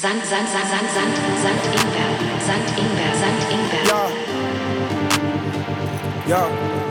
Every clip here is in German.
Ja.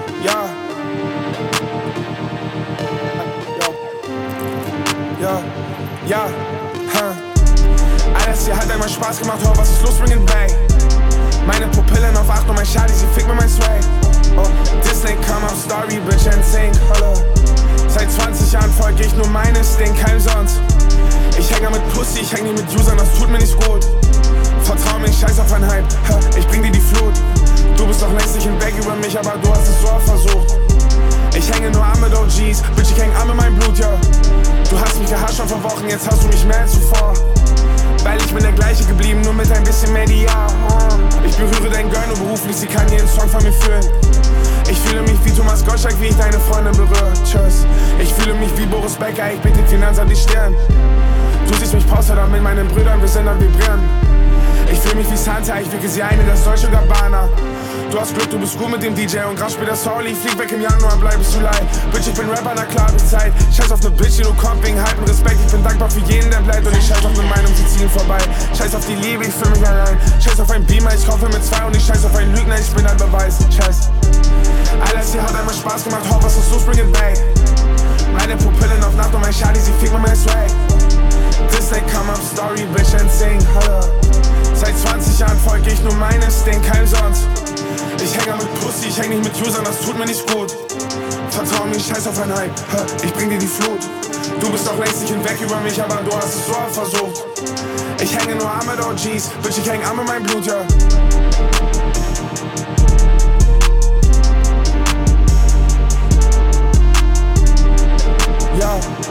Alles hier hat einmal Spaß gemacht, oh, was ist los, bring it back. Meine Pupillen auf 8 und mein Shawty, sie fickt mir mein Swag. Oh, Disney come up, Story, bitch, and sing, holla. Seit 20 Jahren folge ich nur meines Ding, kein sonst. Ich hänge mit Pussy, ich häng nicht mit Usern, das tut mir nicht gut. Vertrau mir, scheiß auf ein Hype, ich bring dir die Flut. Du bist doch längst nicht hinweg über mich, aber du hast es so oft versucht. Ich hänge nur an mit OGs, bitch, ich häng an mit meinem Blut, ja. Du hast mich gehasst schon vor Wochen, jetzt hast du mich mehr als zuvor. Weil ich bin der gleiche geblieben, nur mit ein bisschen mehr Dia. Ich berühre dein Girl nur beruflich, sie kann jeden Song von mir fühlen. Ich fühle mich wie Thomas Gottschalk, wie ich deine Freundin berühre. Tschüss. Ich fühle mich wie Boris Becker, ich biete den Finanzamt die Stirn. Du siehst mich Poster mit meinen Brüdern, wir sind am Vibrieren. Ich fühle mich wie Santa, ich wicke sie ein in das deutsche Gabbana. Du hast Glück, du bist gut mit dem DJ und grad später Sauli. Flieg weg im Januar, bleibst du leid. Bitch, ich bin Rapper, na klar, bis Zeit. Scheiß auf ne Bitch, die du kommt wegen Hype und Respekt. Ich bin dankbar für jeden, der bleibt und ich scheiß auf ne Meinung, sie ziehen vorbei. Scheiß auf die Liebe, ich fühl mich allein. Scheiß auf ein Beamer, ich kaufe mit 2 und ich scheiß auf einen Lügner, ich bin ein Beweis. Scheiß. Alles hier hat einmal Spaß gemacht, oh, was ist los, bring it back. Meine Pupillen auf Nacht und mein Shawty, sie fickt mir mein Swag. Disney come up, Story, bitch, and sing, holla. Seit 20 Jahren folge ich nur meines Ding, kein sonst. Ich hänge mit Pussy, ich häng nicht mit Usern, das tut mir nicht gut. Vertrau mir, scheiß auf ein Hype, ich bring dir die Flut. Du bist doch längst nicht hinweg über mich, aber du hast es so oft versucht. Ich hänge nur an mit OGs, bitch, ich häng an mit meinem Blut, ja. Ja.